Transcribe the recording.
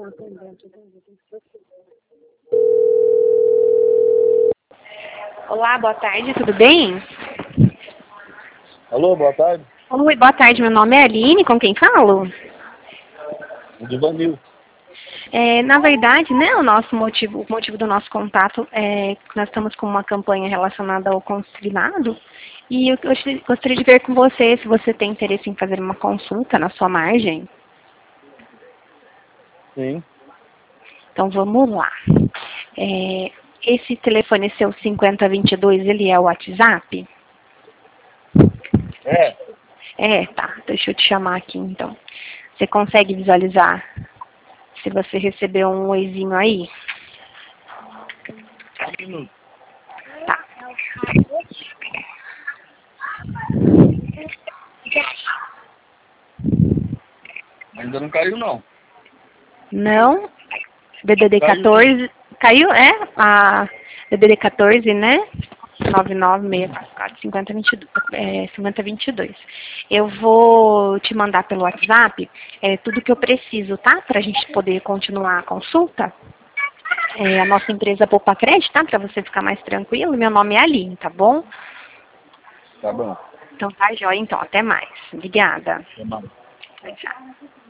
Olá, boa tarde, tudo bem? Alô, boa tarde. Oi, boa tarde, meu nome é Aline, com quem falo? Divanil. Na verdade, né, o motivo do nosso contato é que nós estamos com uma campanha relacionada ao consignado e eu gostaria de ver com você se você tem interesse em fazer uma consulta na sua margem. Sim. Então vamos lá. Esse telefone seu 5022, ele é o WhatsApp? Tá. Deixa eu te chamar aqui então. Você consegue visualizar se você recebeu um oizinho aí? Só um minuto. Tá. Ainda não caiu, não. Não? DDD Caiu, 14. Caiu? A DDD 14, né? 996445022. Eu vou te mandar pelo WhatsApp tudo que eu preciso, tá? Pra gente poder continuar a consulta. A nossa empresa Poupa Crédito, tá? Pra você ficar mais tranquilo. Meu nome é Aline, tá bom? Tá bom. Então tá, joia. Então, até mais. Obrigada. Tá bom. Tchau.